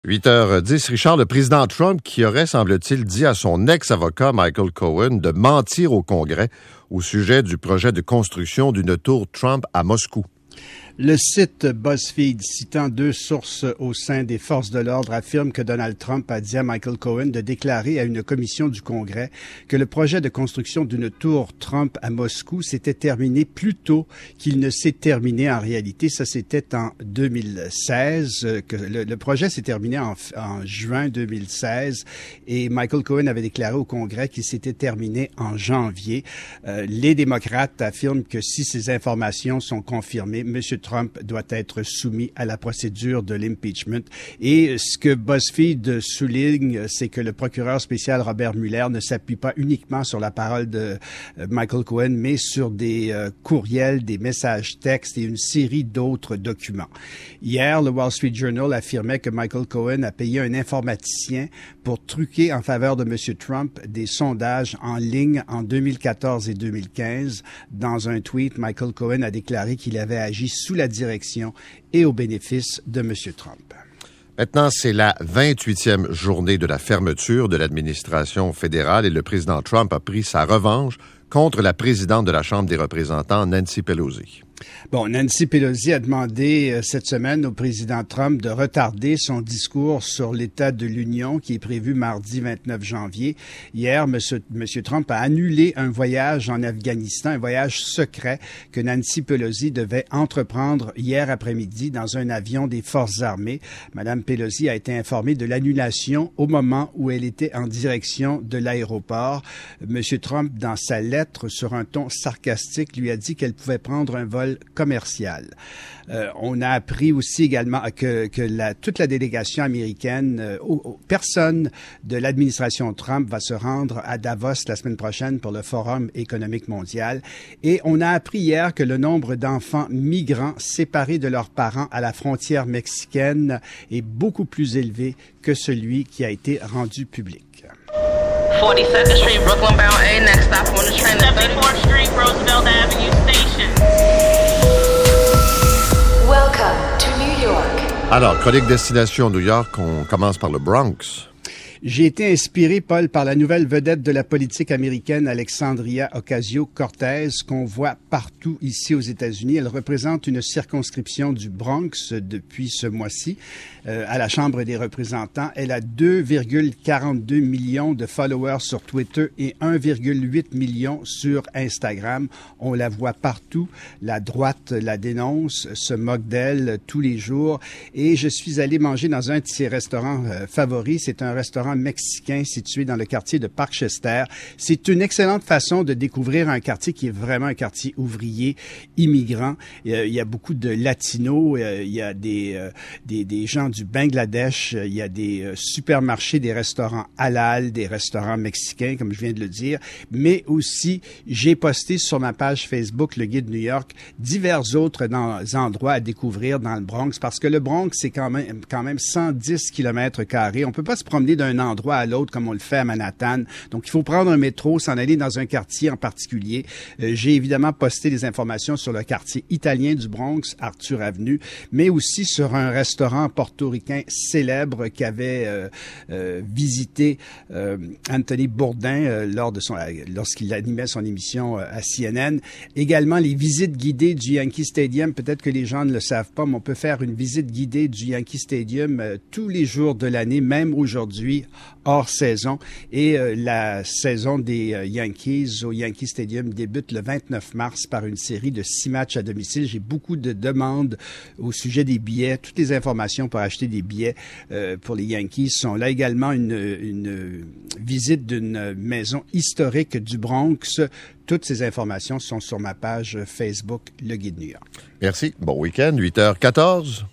8h10, Richard, le président Trump qui aurait, semble-t-il, dit à son ex-avocat Michael Cohen de mentir au Congrès au sujet du projet de construction d'une tour Trump à Moscou. Le site BuzzFeed, citant deux sources au sein des forces de l'ordre, affirme que Donald Trump a dit à Michael Cohen de déclarer à une commission du Congrès que le projet de construction d'une tour Trump à Moscou s'était terminé plus tôt qu'il ne s'est terminé en réalité. Ça, c'était en 2016. Que le projet s'est terminé en juin 2016 et Michael Cohen avait déclaré au Congrès qu'il s'était terminé en janvier. Les démocrates affirment que si ces informations sont confirmées, M. Trump doit être soumis à la procédure de l'impeachment. Et ce que BuzzFeed souligne, c'est que le procureur spécial Robert Mueller ne s'appuie pas uniquement sur la parole de Michael Cohen, mais sur des courriels, des messages textes et une série d'autres documents. Hier, le Wall Street Journal affirmait que Michael Cohen a payé un informaticien pour truquer en faveur de M. Trump des sondages en ligne en 2014 et 2015. Dans un tweet, Michael Cohen a déclaré qu'il avait agi sous la direction et au bénéfice de M. Trump. Maintenant, c'est la 28e journée de la fermeture de l'administration fédérale et le président Trump a pris sa revanche contre la présidente de la Chambre des représentants, Nancy Pelosi. Bon, Nancy Pelosi a demandé cette semaine au président Trump de retarder son discours sur l'état de l'Union qui est prévu mardi 29 janvier. Hier, M. Trump a annulé un voyage en Afghanistan, un voyage secret que Nancy Pelosi devait entreprendre hier après-midi dans un avion des Forces armées. Mme Pelosi a été informée de l'annulation au moment où elle était en direction de l'aéroport. M. Trump, dans sa lettre, sur un ton sarcastique, lui a dit qu'elle pouvait prendre un vol commercial. On a appris aussi également que toute la délégation américaine, personne de l'administration Trump va se rendre à Davos la semaine prochaine pour le Forum économique mondial. Et on a appris hier que le nombre d'enfants migrants séparés de leurs parents à la frontière mexicaine est beaucoup plus élevé que celui qui a été rendu public. 42nd Street, Brooklyn bound A, next stop on the train. 74th Street, Roosevelt Avenue Station. Welcome to New York. Alors, chronique destination New York, on commence par le Bronx. J'ai été inspiré, Paul, par la nouvelle vedette de la politique américaine, Alexandria Ocasio-Cortez, qu'on voit partout ici aux États-Unis. Elle représente une circonscription du Bronx depuis ce mois-ci à la Chambre des représentants. Elle a 2,42 millions de followers sur Twitter et 1,8 million sur Instagram. On la voit partout. La droite la dénonce, se moque d'elle tous les jours. Et je suis allé manger dans un de ses restaurants favoris. C'est un restaurant mexicain situé dans le quartier de Parkchester. C'est une excellente façon de découvrir un quartier qui est vraiment un quartier ouvrier, immigrant. Il y a beaucoup de latinos, il y a des gens du Bangladesh, il y a des supermarchés, des restaurants halal, des restaurants mexicains, comme je viens de le dire, mais aussi, j'ai posté sur ma page Facebook, le Guide New York, divers autres endroits à découvrir dans le Bronx, parce que le Bronx, c'est quand même 110 km². On peut pas se promener d'un endroit à l'autre comme on le fait à Manhattan. Donc, il faut prendre un métro, s'en aller dans un quartier en particulier. J'ai évidemment posté des informations sur le quartier italien du Bronx, Arthur Avenue, mais aussi sur un restaurant portoricain célèbre qu'avait visité Anthony Bourdain lorsqu'il animait son émission à CNN. Également, les visites guidées du Yankee Stadium. Peut-être que les gens ne le savent pas, mais on peut faire une visite guidée du Yankee Stadium tous les jours de l'année, même aujourd'hui, hors saison. Et la saison des Yankees au Yankee Stadium débute le 29 mars par une série de 6 matchs à domicile. J'ai beaucoup de demandes au sujet des billets. Toutes les informations pour acheter des billets pour les Yankees sont là. Également une visite d'une maison historique du Bronx. Toutes ces informations sont sur ma page Facebook, Le Guide New York. Merci. Bon week-end, 8h14.